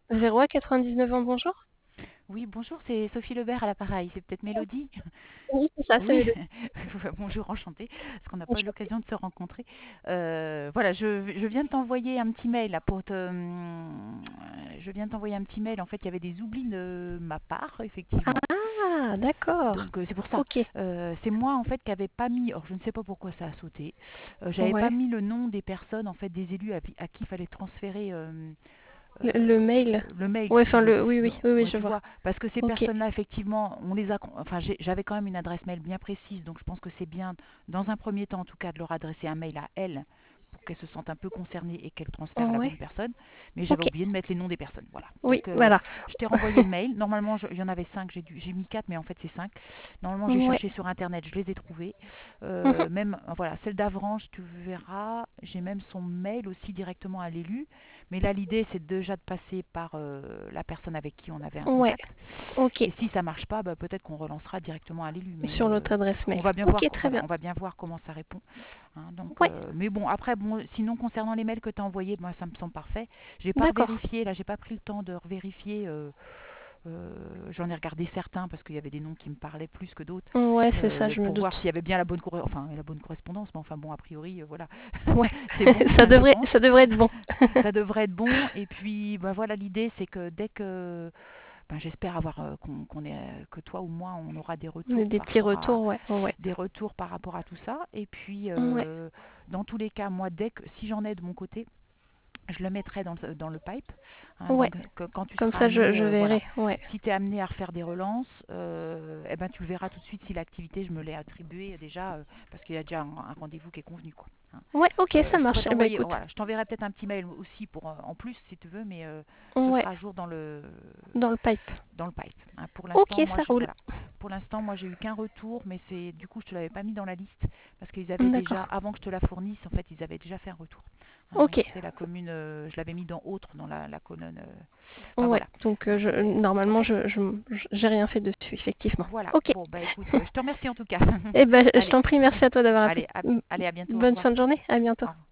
Véroa, 99 ans, bonjour. Oui, bonjour, c'est Sophie Lebert à l'appareil. C'est peut-être Mélodie? Oui, c'est ça, c'est Oui, Mélodie. bonjour, enchantée, parce qu'on n'a pas eu Enchantée. l'occasion de se rencontrer. Voilà, je viens de t'envoyer un petit mail là pour te. Je viens de t'envoyer un petit mail. En fait, il y avait des oublis de ma part, effectivement. Ah, d'accord. Donc c'est pour ça. Ok. C'est moi en fait qui avait pas mis. Or, je ne sais pas pourquoi ça a sauté. J'avais pas Ouais. mis le nom des personnes en fait des élus à qui il fallait transférer Le mail. le mail, Ouais, si tu enfin, veux. oui, oui, oui, oui, Ouais, je tu vois. vois, parce que ces Ok. personnes-là, effectivement, on les a. Enfin, j'avais quand même une adresse mail bien précise, donc je pense que c'est bien, dans un premier temps en tout cas, de leur adresser un mail à elles pour qu'elles se sentent un peu concernées et qu'elles transfèrent à la Ouais. bonne personne. Mais j'avais Ok. oublié de mettre les noms des personnes. Voilà. Oui, Donc, voilà. je t'ai renvoyé le mail. Normalement, il y en avait 5, j'ai mis 4, mais en fait, c'est 5. Normalement, j'ai Ouais. cherché sur Internet, je les ai trouvés. Mhm. Même, voilà, celle d'Avranches, tu verras, j'ai même son mail aussi directement à l'élu. Mais là, l'idée, c'est déjà de passer par la personne avec qui on avait un Ouais. contact. Ok. Et si ça marche pas, bah, peut-être qu'on relancera directement à l'élu. Mais Sur l'autre adresse on mail. va bien Ok, voir, très voilà, bien. on va bien voir comment ça répond. Hein. Donc, Ouais. mais bon, après, bon, sinon concernant les mails que tu as envoyés, moi, ça me semble parfait. J'ai pas D'accord. revérifié, là, j'ai pas pris le temps de revérifier. J'en ai regardé certains parce qu'il y avait des noms qui me parlaient plus que d'autres Ouais, c'est ça, je me pour voir doute. s'il y avait bien enfin, la bonne correspondance. Mais enfin bon, a priori, voilà, Ouais. c'est bon, Ça je devrait, pense. ça devrait être bon. Ça devrait être bon. Et puis, bah, voilà, l'idée, c'est que dès que ben, j'espère avoir que toi ou moi, on aura des retours Des par petits rapport à retours, ouais. Ouais. tout ça. Et puis, Ouais. dans tous les cas, moi, si j'en ai de mon côté, je le mettrai dans le pipe. Hein. Ouais. Donc, quand tu Comme seras ça, je, amené, je voilà, verrai. Ouais. si tu es amené à refaire des relances, eh ben, tu le verras tout de suite si l'activité, je me l'ai attribuée déjà, parce qu'il y a déjà un rendez-vous qui est convenu. Quoi. Hein. Ouais, ok, ça Je pourrais marche. Eh ben, t'envoyer, écoute. voilà, je t'enverrai peut-être un petit mail aussi en plus si tu veux, mais ce Ouais. sera à jour Dans le pipe. dans le pipe. Hein. Ok, ça roule. Voilà. Pour l'instant, moi, j'ai eu qu'un retour, mais c'est du coup, je te l'avais pas mis dans la liste parce qu'ils avaient déjà, D'accord. avant que je te la fournisse, en fait, ils avaient déjà fait un retour. Hein. Ok. Donc c'est la commune, je l'avais mis dans autre dans la colonne. Enfin Ouais. voilà. Donc, Ok. normalement, j'ai rien fait dessus, effectivement. Voilà. Ok. Bon bah écoute, je te remercie en tout cas. Eh ben, je Allez, t'en prie, merci à toi d'avoir appelé. allez, allez, à bientôt. Au Bonne fin revoir. de journée. À bientôt. Au revoir.